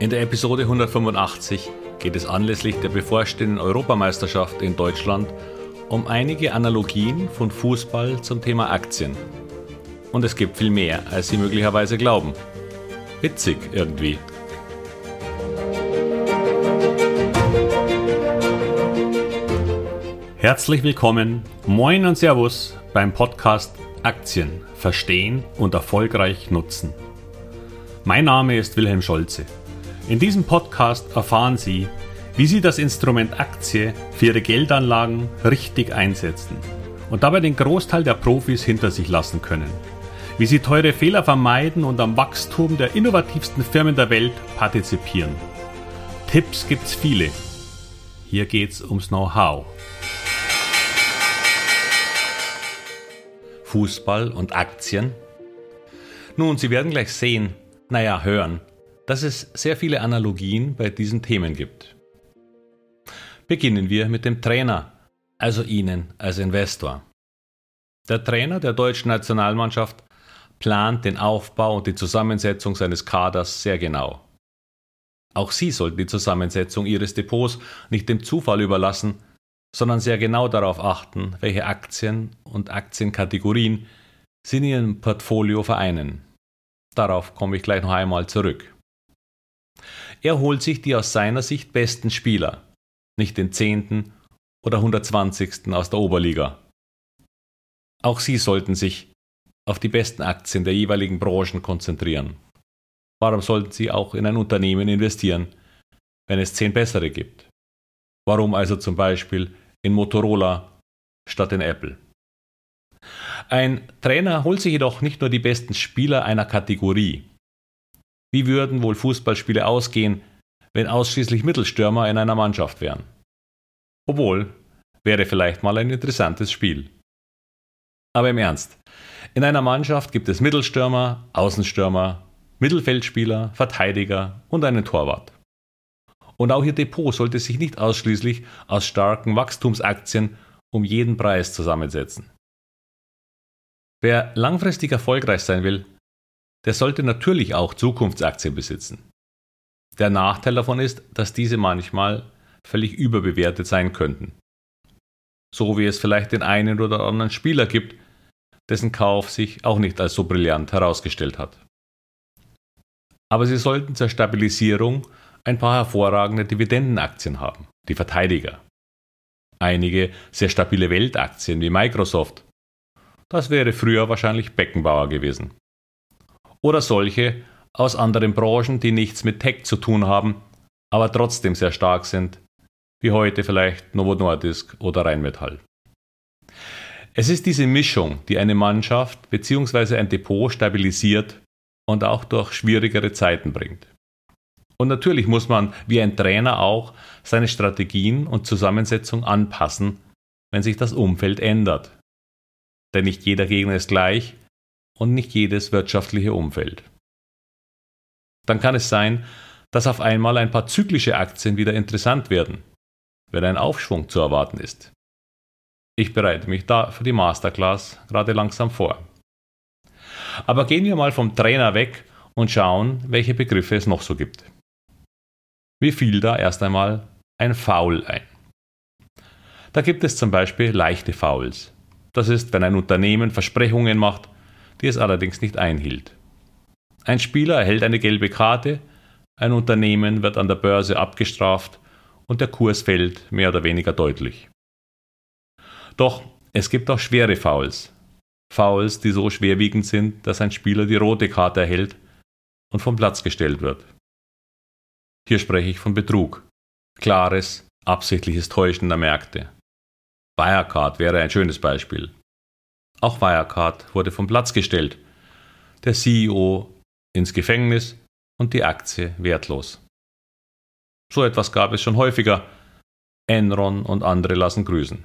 In der Episode 185 geht es anlässlich der bevorstehenden Europameisterschaft in Deutschland um einige Analogien von Fußball zum Thema Aktien. Und es gibt viel mehr, als Sie möglicherweise glauben. Witzig irgendwie. Herzlich willkommen, moin und Servus beim Podcast Aktien verstehen und erfolgreich nutzen. Mein Name ist Wilhelm Scholze. In diesem Podcast erfahren Sie, wie Sie das Instrument Aktie für Ihre Geldanlagen richtig einsetzen und dabei den Großteil der Profis hinter sich lassen können. Wie Sie teure Fehler vermeiden und am Wachstum der innovativsten Firmen der Welt partizipieren. Tipps gibt's viele. Hier geht's ums Know-how. Fußball und Aktien? Nun, Sie werden gleich sehen, hören, dass es sehr viele Analogien bei diesen Themen gibt. Beginnen wir mit dem Trainer, also Ihnen als Investor. Der Trainer der deutschen Nationalmannschaft plant den Aufbau und die Zusammensetzung seines Kaders sehr genau. Auch Sie sollten die Zusammensetzung Ihres Depots nicht dem Zufall überlassen, sondern sehr genau darauf achten, welche Aktien und Aktienkategorien Sie in Ihrem Portfolio vereinen. Darauf komme ich gleich noch einmal zurück. Er holt sich die aus seiner Sicht besten Spieler, nicht den 10. oder 120. aus der Oberliga. Auch Sie sollten sich auf die besten Aktien der jeweiligen Branchen konzentrieren. Warum sollten Sie auch in ein Unternehmen investieren, wenn es 10 bessere gibt? Warum also zum Beispiel in Motorola statt in Apple? Ein Trainer holt sich jedoch nicht nur die besten Spieler einer Kategorie. Wie würden wohl Fußballspiele ausgehen, wenn ausschließlich Mittelstürmer in einer Mannschaft wären? Obwohl, wäre vielleicht mal ein interessantes Spiel. Aber im Ernst, in einer Mannschaft gibt es Mittelstürmer, Außenstürmer, Mittelfeldspieler, Verteidiger und einen Torwart. Und auch Ihr Depot sollte sich nicht ausschließlich aus starken Wachstumsaktien um jeden Preis zusammensetzen. Wer langfristig erfolgreich sein will, der sollte natürlich auch Zukunftsaktien besitzen. Der Nachteil davon ist, dass diese manchmal völlig überbewertet sein könnten. So wie es vielleicht den einen oder anderen Spieler gibt, dessen Kauf sich auch nicht als so brillant herausgestellt hat. Aber Sie sollten zur Stabilisierung ein paar hervorragende Dividendenaktien haben, die Verteidiger. Einige sehr stabile Weltaktien wie Microsoft. Das wäre früher wahrscheinlich Beckenbauer gewesen. Oder solche aus anderen Branchen, die nichts mit Tech zu tun haben, aber trotzdem sehr stark sind, wie heute vielleicht Novo Nordisk oder Rheinmetall. Es ist diese Mischung, die eine Mannschaft bzw. ein Depot stabilisiert und auch durch schwierigere Zeiten bringt. Und natürlich muss man wie ein Trainer auch seine Strategien und Zusammensetzung anpassen, wenn sich das Umfeld ändert. Denn nicht jeder Gegner ist gleich und nicht jedes wirtschaftliche Umfeld. Dann kann es sein, dass auf einmal ein paar zyklische Aktien wieder interessant werden, wenn ein Aufschwung zu erwarten ist. Ich bereite mich da für die Masterclass gerade langsam vor. Aber gehen wir mal vom Trainer weg und schauen, welche Begriffe es noch so gibt. Mir fiel da erst einmal ein Foul ein. Da gibt es zum Beispiel leichte Fouls. Das ist, wenn ein Unternehmen Versprechungen macht, die es allerdings nicht einhielt. Ein Spieler erhält eine gelbe Karte, ein Unternehmen wird an der Börse abgestraft und der Kurs fällt mehr oder weniger deutlich. Doch es gibt auch schwere Fouls. Fouls, die so schwerwiegend sind, dass ein Spieler die rote Karte erhält und vom Platz gestellt wird. Hier spreche ich von Betrug. Klares, absichtliches Täuschen der Märkte. Wirecard wäre ein schönes Beispiel. Auch Wirecard wurde vom Platz gestellt. Der CEO ins Gefängnis und die Aktie wertlos. So etwas gab es schon häufiger. Enron und andere lassen grüßen.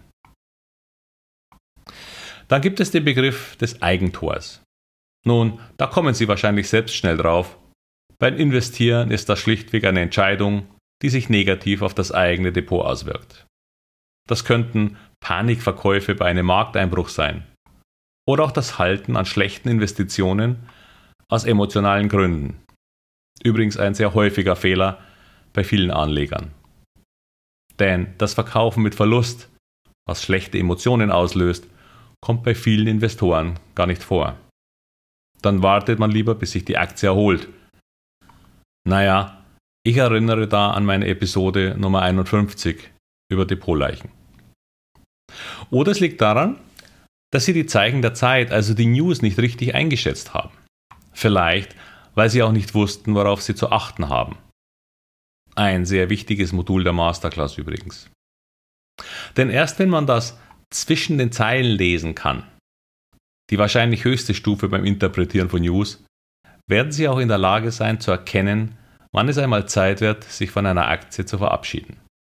Dann gibt es den Begriff des Eigentors. Nun, da kommen Sie wahrscheinlich selbst schnell drauf. Beim Investieren ist das schlichtweg eine Entscheidung, die sich negativ auf das eigene Depot auswirkt. Das könnten Panikverkäufe bei einem Markteinbruch sein. Oder auch das Halten an schlechten Investitionen aus emotionalen Gründen. Übrigens ein sehr häufiger Fehler bei vielen Anlegern. Denn das Verkaufen mit Verlust, was schlechte Emotionen auslöst, kommt bei vielen Investoren gar nicht vor. Dann wartet man lieber, bis sich die Aktie erholt. Naja, ich erinnere da an meine Episode Nummer 51 über Depotleichen. Oder es liegt daran, dass Sie die Zeichen der Zeit, also die News, nicht richtig eingeschätzt haben. Vielleicht, weil Sie auch nicht wussten, worauf Sie zu achten haben. Ein sehr wichtiges Modul der Masterclass übrigens. Denn erst wenn man das zwischen den Zeilen lesen kann, die wahrscheinlich höchste Stufe beim Interpretieren von News, werden Sie auch in der Lage sein zu erkennen, wann es einmal Zeit wird, sich von einer Aktie zu verabschieden.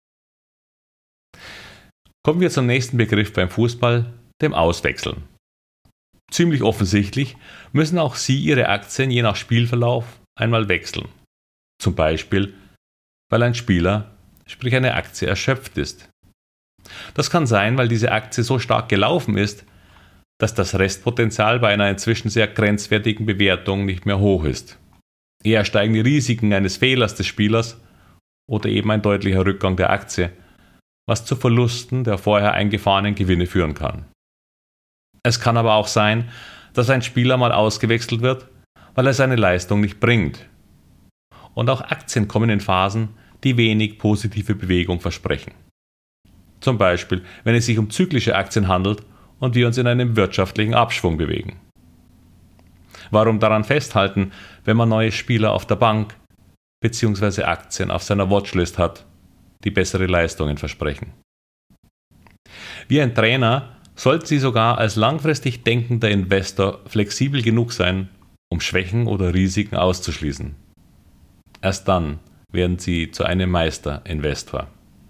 Kommen wir zum nächsten Begriff beim Fußball, dem Auswechseln. Ziemlich offensichtlich müssen auch Sie Ihre Aktien je nach Spielverlauf einmal wechseln. Zum Beispiel, weil ein Spieler, sprich eine Aktie, erschöpft ist. Das kann sein, weil diese Aktie so stark gelaufen ist, dass das Restpotenzial bei einer inzwischen sehr grenzwertigen Bewertung nicht mehr hoch ist. Eher steigen die Risiken eines Fehlers des Spielers oder eben ein deutlicher Rückgang der Aktie, was zu Verlusten der vorher eingefahrenen Gewinne führen kann. Es kann aber auch sein, dass ein Spieler mal ausgewechselt wird, weil er seine Leistung nicht bringt. Und auch Aktien kommen in Phasen, die wenig positive Bewegung versprechen. Zum Beispiel, wenn es sich um zyklische Aktien handelt und wir uns in einem wirtschaftlichen Abschwung bewegen. Warum daran festhalten, wenn man neue Spieler auf der Bank bzw. Aktien auf seiner Watchlist hat, die bessere Leistungen versprechen? Wie ein Trainer sollten Sie sogar als langfristig denkender Investor flexibel genug sein, um Schwächen oder Risiken auszuschließen. Erst dann werden Sie zu einem Meisterinvestor.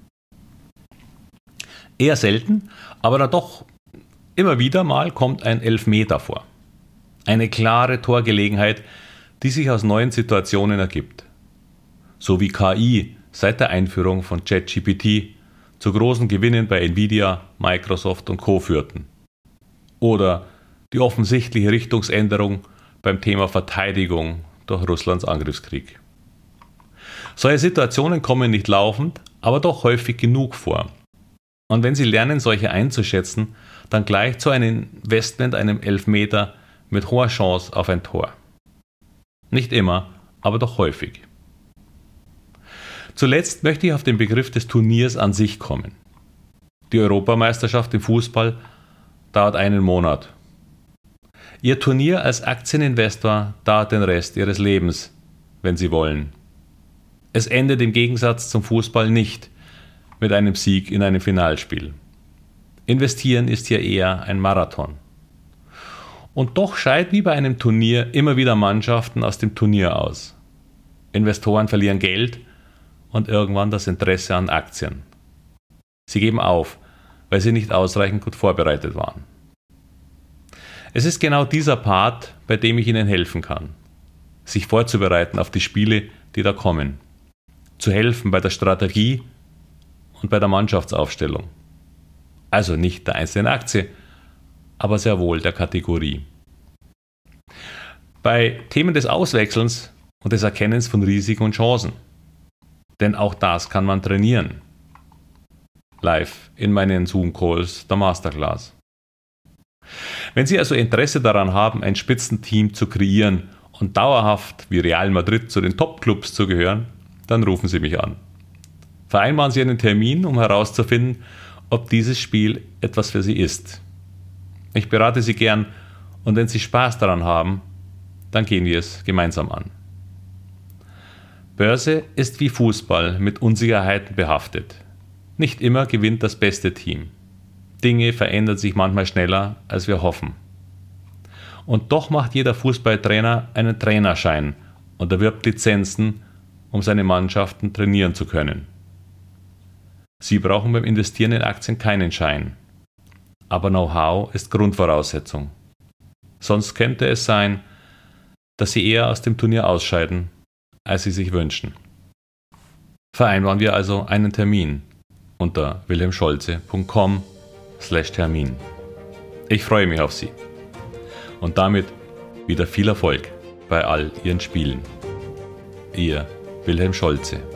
Eher selten, aber dann doch immer wieder mal kommt ein Elfmeter vor. Eine klare Torgelegenheit, die sich aus neuen Situationen ergibt. So wie KI seit der Einführung von ChatGPT zu großen Gewinnen bei Nvidia, Microsoft und Co. führten. Oder die offensichtliche Richtungsänderung beim Thema Verteidigung durch Russlands Angriffskrieg. Solche Situationen kommen nicht laufend, aber doch häufig genug vor. Und wenn Sie lernen, solche einzuschätzen, dann gleich zu einem Investment, einem Elfmeter mit hoher Chance auf ein Tor. Nicht immer, aber doch häufig. Zuletzt möchte ich auf den Begriff des Turniers an sich kommen. Die Europameisterschaft im Fußball dauert einen Monat. Ihr Turnier als Aktieninvestor dauert den Rest Ihres Lebens, wenn Sie wollen. Es endet im Gegensatz zum Fußball nicht mit einem Sieg in einem Finalspiel. Investieren ist hier eher ein Marathon. Und doch scheiden wie bei einem Turnier immer wieder Mannschaften aus dem Turnier aus. Investoren verlieren Geld und irgendwann das Interesse an Aktien. Sie geben auf, weil sie nicht ausreichend gut vorbereitet waren. Es ist genau dieser Part, bei dem ich Ihnen helfen kann. Sich vorzubereiten auf die Spiele, die da kommen. Zu helfen bei der Strategie und bei der Mannschaftsaufstellung. Also nicht der einzelnen Aktie, aber sehr wohl der Kategorie. Bei Themen des Auswechselns und des Erkennens von Risiken und Chancen. Denn auch das kann man trainieren. Live in meinen Zoom-Calls der Masterclass. Wenn Sie also Interesse daran haben, ein Spitzenteam zu kreieren und dauerhaft wie Real Madrid zu den Top-Clubs zu gehören, dann rufen Sie mich an. Vereinbaren Sie einen Termin, um herauszufinden, ob dieses Spiel etwas für Sie ist. Ich berate Sie gern und wenn Sie Spaß daran haben, dann gehen wir es gemeinsam an. Börse ist wie Fußball mit Unsicherheiten behaftet. Nicht immer gewinnt das beste Team. Dinge verändern sich manchmal schneller, als wir hoffen. Und doch macht jeder Fußballtrainer einen Trainerschein und erwirbt Lizenzen, um seine Mannschaften trainieren zu können. Sie brauchen beim Investieren in Aktien keinen Schein. Aber Know-how ist Grundvoraussetzung. Sonst könnte es sein, dass Sie eher aus dem Turnier ausscheiden, als Sie sich wünschen. Vereinbaren wir also einen Termin unter wilhelmscholze.com/Termin. Ich freue mich auf Sie. Und damit wieder viel Erfolg bei all Ihren Spielen. Ihr Wilhelm Scholze.